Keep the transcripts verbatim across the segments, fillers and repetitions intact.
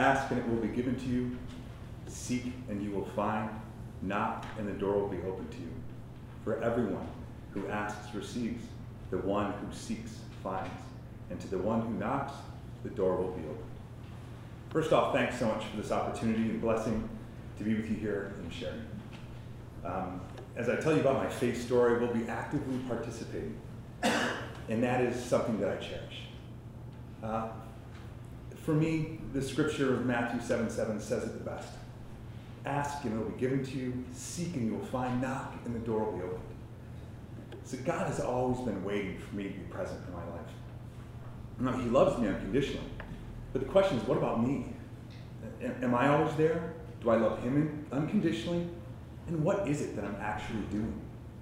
Ask and it will be given to you. Seek and you will find. Knock and the door will be open to you. For everyone who asks receives. The one who seeks finds. And to the one who knocks, the door will be open. First off, thanks so much for this opportunity and blessing to be with you here and sharing. Um, as I tell you about my faith story, we'll be actively participating. And that is something that I cherish. Uh, for me, the scripture of Matthew seven seven says it the best. Ask and it will be given to you. Seek and you will find. Knock and the door will be opened. So God has always been waiting for me to be present in my life. Now, he loves me unconditionally. But the question is, what about me? Am I always there? Do I love him unconditionally? And what is it that I'm actually doing?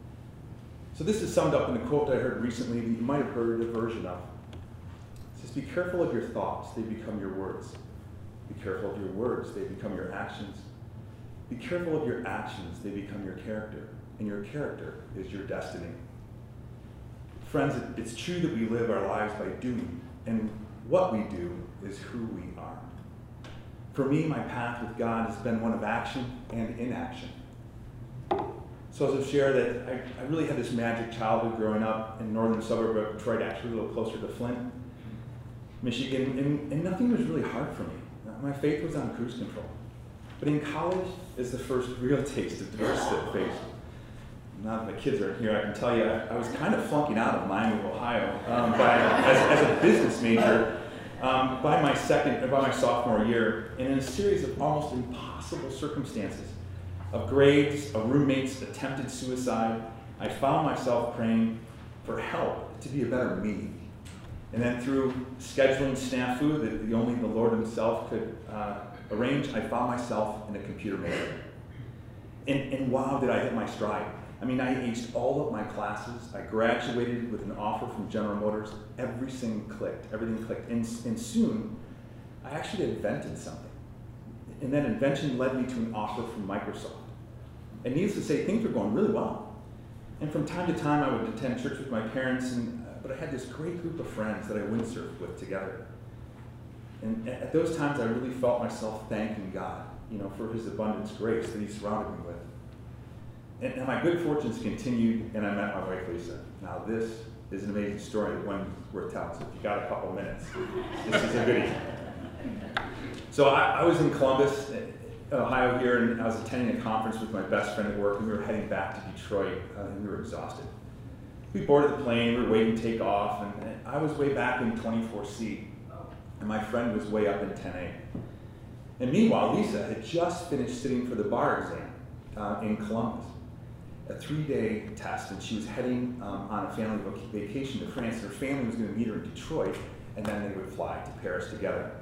So this is summed up in a quote I heard recently that you might have heard a version of. It says, be careful of your thoughts, they become your words. Be careful of your words, they become your actions. Be careful of your actions, they become your character. And your character is your destiny. Friends, it's true that we live our lives by doing, and what we do is who we are. For me, my path with God has been one of action and inaction. So as I've shared that I, I really had this magic childhood growing up in the northern suburb of Detroit, actually a little closer to Flint, Michigan, and, and nothing was really hard for me. My faith was on cruise control. But in college is the first real taste of diverse faith. Now that my kids are here, I can tell you I, I was kind of flunking out of Miami, Ohio, um, by, as, as a business major um, by my second, by my sophomore year, and in a series of almost impossible circumstances, of grades, of roommates, attempted suicide, I found myself praying for help to be a better me. And then through scheduling snafu that the only the Lord himself could uh, arrange, I found myself in a computer major. And, and wow, did I hit my stride. I mean, I aced all of my classes. I graduated with an offer from General Motors. Everything clicked. Everything clicked. And, and soon, I actually invented something. And that invention led me to an offer from Microsoft. And needless to say, things were going really well. And from time to time, I would attend church with my parents, and, uh, but I had this great group of friends that I windsurfed with together. And at those times, I really felt myself thanking God, you know, for his abundance grace that he surrounded me with. And, and my good fortunes continued, and I met my wife, Lisa. Now, this is an amazing story, one worth telling. So if you got a couple minutes, this is a goodie. So I, I was in Columbus, Ohio here, and I was attending a conference with my best friend at work, and we were heading back to Detroit, uh, and we were exhausted. We boarded the plane, we were waiting to take off, and, and I was way back in twenty-four C, and my friend was way up in ten A. And meanwhile, Lisa had just finished sitting for the bar exam uh, in Columbus, a three-day test, and she was heading um, on a family vacation to France. Her family was going to meet her in Detroit, and then they would fly to Paris together.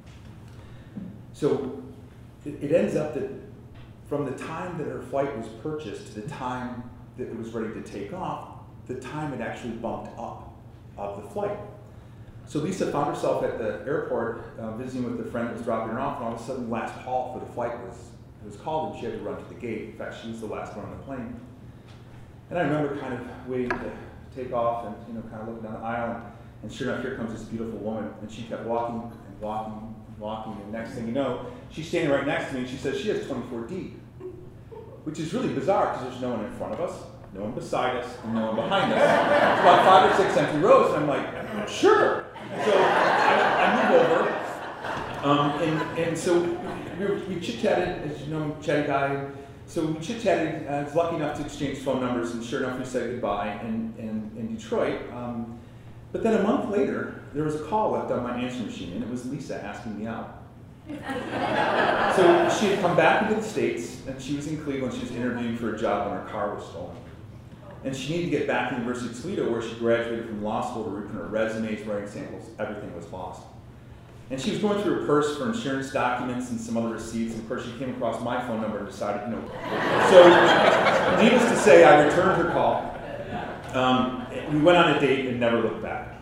So it, it ends up that from the time that her flight was purchased to the time that it was ready to take off, the time had actually bumped up of the flight. So Lisa found herself at the airport uh, visiting with a friend that was dropping her off, and all of a sudden the last call for the flight was, it was called, and she had to run to the gate. In fact, she was the last one on the plane. And I remember kind of waiting to take off and, you know, kind of looking down the aisle, and, and sure enough, here comes this beautiful woman, and she kept walking and walking and walking, and next thing you know, she's standing right next to me, and she says she has twenty-four D, which is really bizarre because there's no one in front of us, no one beside us, and no one behind us. It's about five or six empty rows, and I'm like, sure. So I, I move over, um, and, and so we, we chit-chatted, as you know, I'm a chatty guy. So we chit-chatted. I was lucky enough to exchange phone numbers, and sure enough, we said goodbye in, in, in Detroit. Um, but then a month later, there was a call left on my answering machine, and it was Lisa asking me out. So she had come back into the States, and she was in Cleveland. She was interviewing for a job when her car was stolen. And she needed to get back to the University of Toledo, where she graduated from law school, to reprint her resumes, writing samples. Everything was lost. And she was going through her purse for insurance documents and some other receipts, and of course she came across my phone number and decided, you know. So, needless to say, I returned her call. Um, we went on a date and never looked back.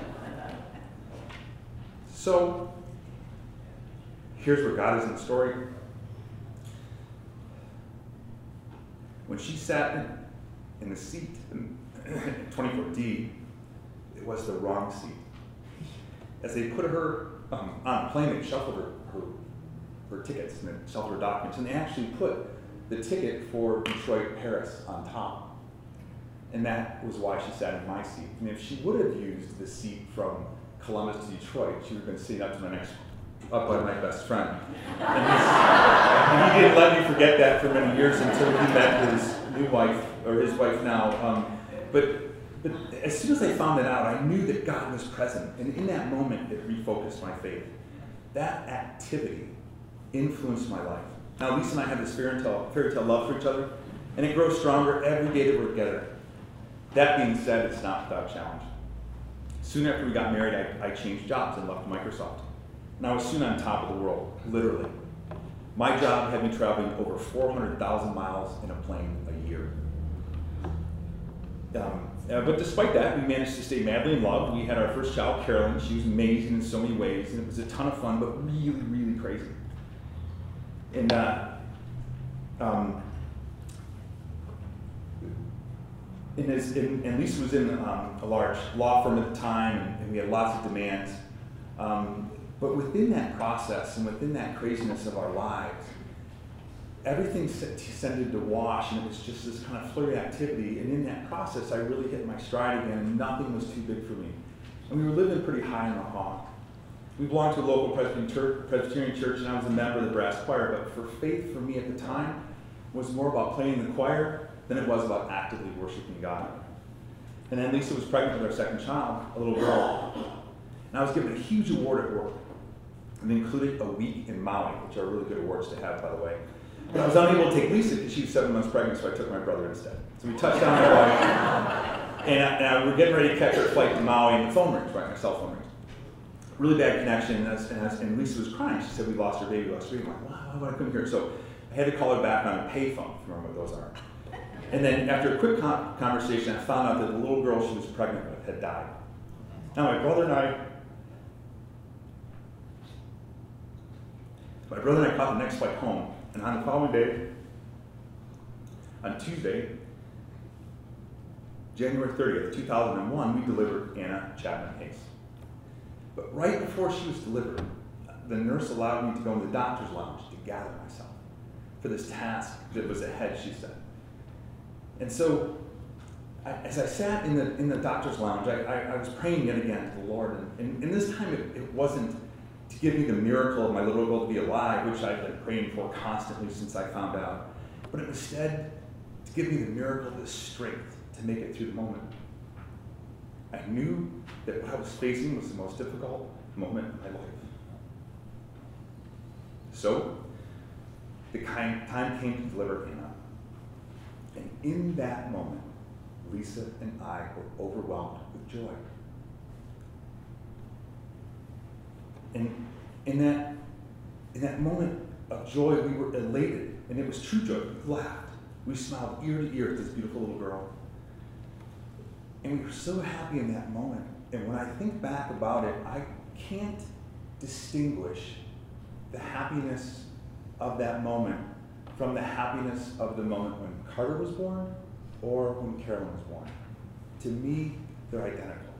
So, here's where God is in the story. When she sat in, in the seat in twenty-four D, it was the wrong seat. As they put her um, on a plane, they shuffled her, her for tickets and they shelter documents, and they actually put the ticket for Detroit Paris on top. And that was why she sat in my seat. And if she would have used the seat from Columbus to Detroit, she would have been sitting up to my next, up by my best friend. And, and he didn't let me forget that for many years until he met his new wife, or his wife now. Um, but, but as soon as I found it out, I knew that God was present. And in that moment, it refocused my faith. That activity influenced my life. Now, Lisa and I have this fairy tale, fairy tale love for each other, and it grows stronger every day that we're together. That being said, it's not without challenge. Soon after we got married, I, I changed jobs and left Microsoft. And I was soon on top of the world, literally. My job had me traveling over four hundred thousand miles in a plane a year. Um, uh, but despite that, we managed to stay madly in love. We had our first child, Carolyn. She was amazing in so many ways, and it was a ton of fun, but really, really crazy. And uh, um, and, as, and, and Lisa was in um, a large law firm at the time, and, and we had lots of demands. Um, but within that process and within that craziness of our lives, everything tended to wash, and it was just this kind of flurry activity. And in that process, I really hit my stride again, and nothing was too big for me. And we were living pretty high in the hog. We belonged to a local Presbyterian church, and I was a member of the brass choir. But for faith, for me at the time, was more about playing the choir than it was about actively worshiping God. And then Lisa was pregnant with our second child, a little girl. And I was given a huge award at work. And included a week in Maui, which are really good awards to have, by the way. But I was unable to take Lisa because she was seven months pregnant, so I took my brother instead. So we touched down my wife, and, I, and I, we were getting ready to catch our flight to Maui, and the phone rings, right? My cell phone rings. Really bad connection, and, as, and, as, and Lisa was crying. She said, we lost our baby, we lost our baby. I'm like, wow, why would I come here? So I had to call her back on a payphone, if you remember what those are. And then after a quick con conversation, I found out that the little girl she was pregnant with had died. Now my brother and I, my brother and I caught the next flight home, and on the following day, on Tuesday, January thirtieth, two thousand one, we delivered Anna Chapman Hayes. But right before she was delivered, the nurse allowed me to go in the doctor's lounge to gather myself for this task that was ahead, she said. And so, I, as I sat in the, in the doctor's lounge, I, I, I was praying yet again to the Lord. And, and, and this time, it, it wasn't to give me the miracle of my little girl to be alive, which I've been praying for constantly since I found out, but instead to give me the miracle of the strength to make it through the moment. I knew that what I was facing was the most difficult moment in my life. So, the time came to deliver Anna. And in that moment, Lisa and I were overwhelmed with joy. And in that, in that moment of joy, we were elated, and it was true joy. We laughed. We smiled ear to ear at this beautiful little girl. And we were so happy in that moment. And when I think back about it, I can't distinguish the happiness of that moment from the happiness of the moment when Carter was born or when Carolyn was born. To me, they're identical.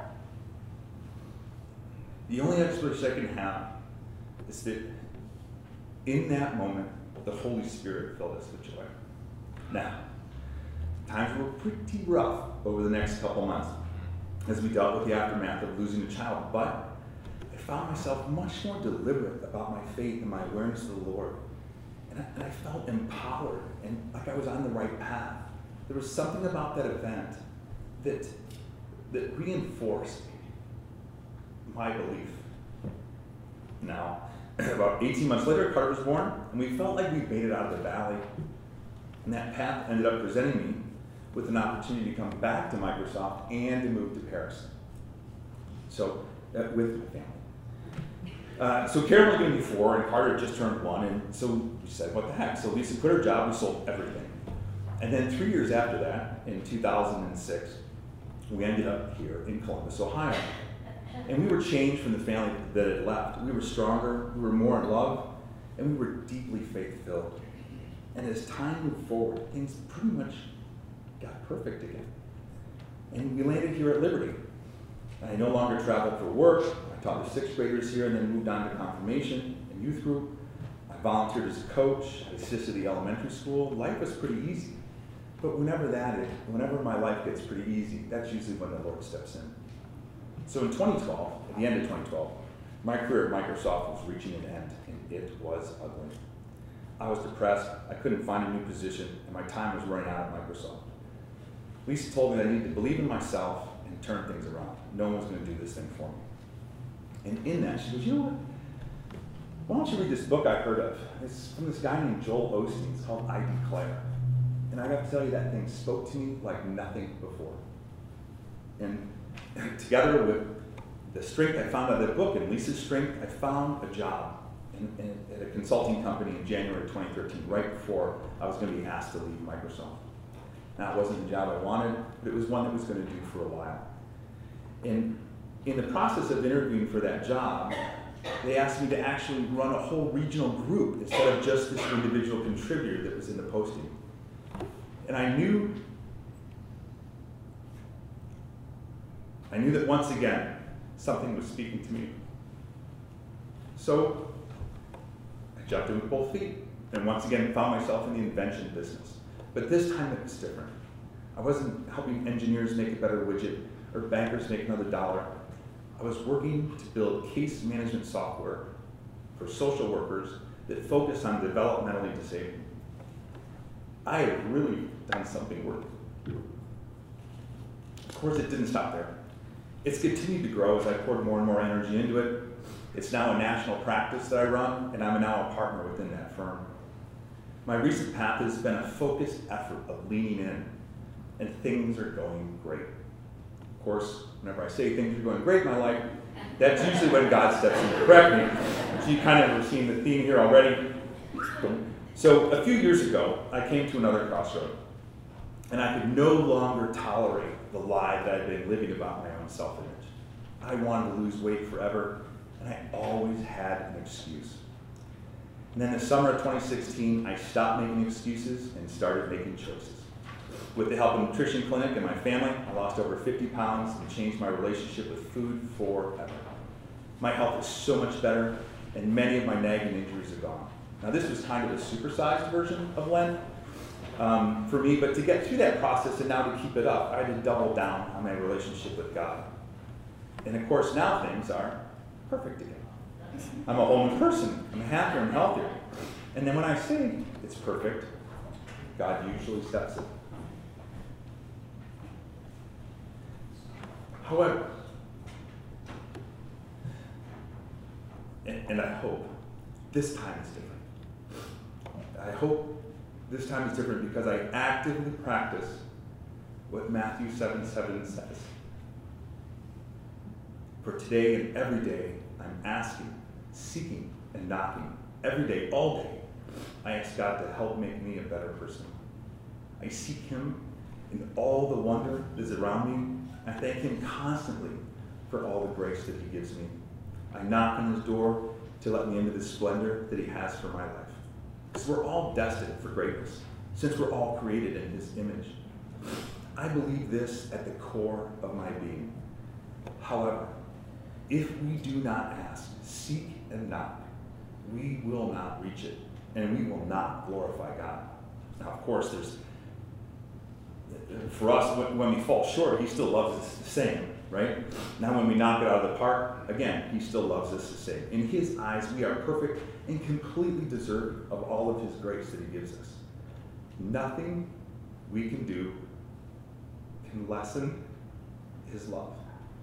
The only explanation I can have is that in that moment, the Holy Spirit filled us with joy. Now, times were pretty rough over the next couple months as we dealt with the aftermath of losing a child, but I found myself much more deliberate about my faith and my awareness of the Lord. And I, and I felt empowered and like I was on the right path. There was something about that event that, that reinforced my belief. Now, about eighteen months later, Carter was born, and we felt like we'd made it out of the valley. And that path ended up presenting me with an opportunity to come back to Microsoft and to move to Paris. So, uh, with my family. Uh, so Carolyn was going to be four, and Carter just turned one, and so we said, what the heck? So Lisa quit her job, we sold everything. And then three years after that, in two thousand six, we ended up here in Columbus, Ohio. And we were changed from the family that had left. We were stronger, we were more in love, and we were deeply faith-filled. And as time moved forward, things pretty much got perfect again. And we landed here at Liberty. And I no longer traveled for work. I taught the sixth graders here and then moved on to confirmation and youth group. volunteered as a coach, I assisted the elementary school. Life was pretty easy. But whenever that is, whenever my life gets pretty easy, that's usually when the Lord steps in. So in twenty twelve, at the end of twenty twelve, my career at Microsoft was reaching an end, and it was ugly. I was depressed, I couldn't find a new position, and my time was running out at Microsoft. Lisa told me that I needed to believe in myself and turn things around. No one was going to do this thing for me. And in that, she goes, you know what? Why don't you read this book I heard of? It's from this guy named Joel Osteen. It's called I Declare. And I got to tell you, that thing spoke to me like nothing before. And together with the strength I found out of that book and Lisa's strength, I found a job in, in, at a consulting company in January twenty thirteen, right before I was going to be asked to leave Microsoft. Now, it wasn't the job I wanted, but it was one that was going to do for a while. And in the process of interviewing for that job, they asked me to actually run a whole regional group instead of just this individual contributor that was in the posting. And I knew, I knew that once again, something was speaking to me. So I jumped in with both feet and once again found myself in the invention business. But this time it was different. I wasn't helping engineers make a better widget or bankers make another dollar. I was working to build case management software for social workers that focus on developmentally disabled. I had really done something worth it. Of course, it didn't stop there. It's continued to grow as I poured more and more energy into it. It's now a national practice that I run, and I'm now a partner within that firm. My recent path has been a focused effort of leaning in, and things are going great. Of course, whenever I say things are going great in my life, that's usually when God steps in to correct me. So you kind of have seen the theme here already. So a few years ago, I came to another crossroad, and I could no longer tolerate the lie that I'd been living about my own self-image. I wanted to lose weight forever, and I always had an excuse. And then the summer of twenty sixteen, I stopped making excuses and started making choices. With the help of Nutrition Clinic and my family, I lost over fifty pounds and changed my relationship with food forever. My health is so much better, and many of my nagging injuries are gone. Now, this was kind of a supersized version of Lent um, for me, but to get through that process and now to keep it up, I had to double down on my relationship with God. And of course, now things are perfect again. I'm a whole new person. I'm happier and healthier. And then when I say it's perfect, God usually steps in. However, and, and I hope this time is different. I hope this time is different because I actively practice what Matthew seven seven says. For today and every day, I'm asking, seeking, and knocking. Every day, all day, I ask God to help make me a better person. I seek Him in all the wonder that is around me. I thank Him constantly for all the grace that He gives me. I knock on His door to let me into the splendor that He has for my life. Because we're all destined for greatness, since we're all created in His image. I believe this at the core of my being. However, if we do not ask, seek, and knock, we will not reach it, and we will not glorify God. Now, of course, there's for us, when we fall short, He still loves us the same, right? Now, when we knock it out of the park, again, He still loves us the same. In His eyes, we are perfect and completely deserving of all of His grace that He gives us. Nothing we can do can lessen His love.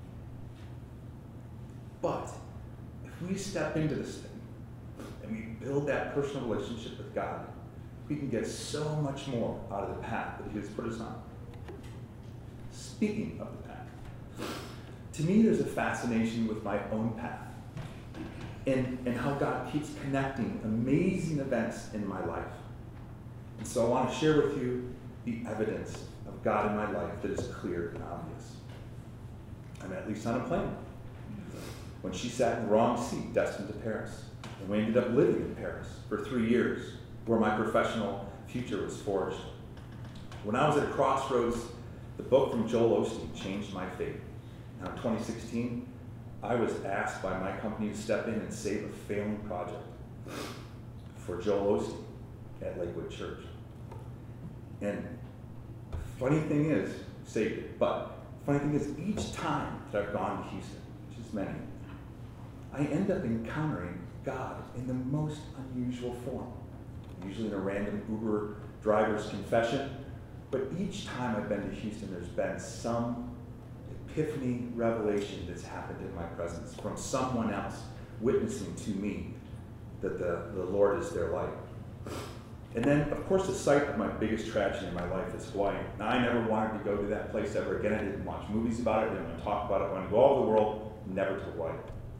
But if we step into this thing and we build that personal relationship with God, we can get so much more out of the path that He has put us on. Speaking of the path, to me there's a fascination with my own path and, and how God keeps connecting amazing events in my life. And so I want to share with you the evidence of God in my life that is clear and obvious. I'm at least on a plane. When she sat in the wrong seat destined to Paris, and we ended up living in Paris for three years, where my professional future was forged. When I was at a crossroads, the book from Joel Osteen changed my fate. Now in twenty sixteen, I was asked by my company to step in and save a failing project. for Joel Osteen at Lakewood Church. And funny thing is, saved it, but funny thing is, each time that I've gone to Houston, which is many, I end up encountering God in the most unusual form. Usually in a random Uber driver's confession, but each time I've been to Houston, there's been some epiphany revelation that's happened in my presence from someone else witnessing to me that the, the Lord is their light. And then, of course, the site of my biggest tragedy in my life is Hawaii. Now, I never wanted to go to that place ever again. I didn't watch movies about it. I didn't want to talk about it. I wanted to go all over the world, never to Hawaii.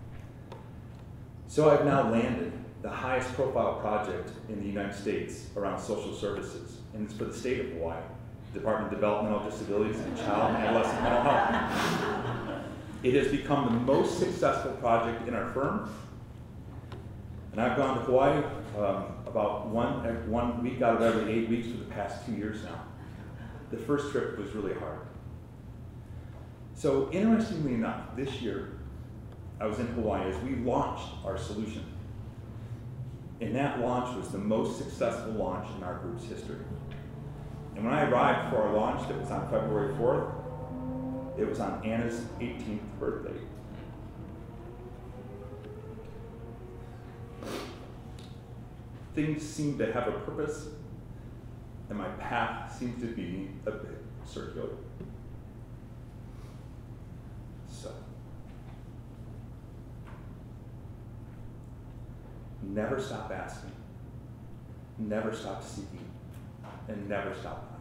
So I've now landed the highest profile project in the United States around social services, and it's for the state of Hawaii, Department of Developmental Disabilities and Child and Adolescent Mental Health. It has become the most successful project in our firm, and I've gone to Hawaii um, about one, one week out of every eight weeks for the past two years now. The first trip was really hard. So interestingly enough, this year, I was in Hawaii as we launched our solution. And that launch was the most successful launch in our group's history. And when I arrived for our launch, that was on February fourth, it was on Anna's eighteenth birthday. Things seemed to have a purpose, and my path seemed to be a bit circular. So, never stop asking, never stop seeking, and never stop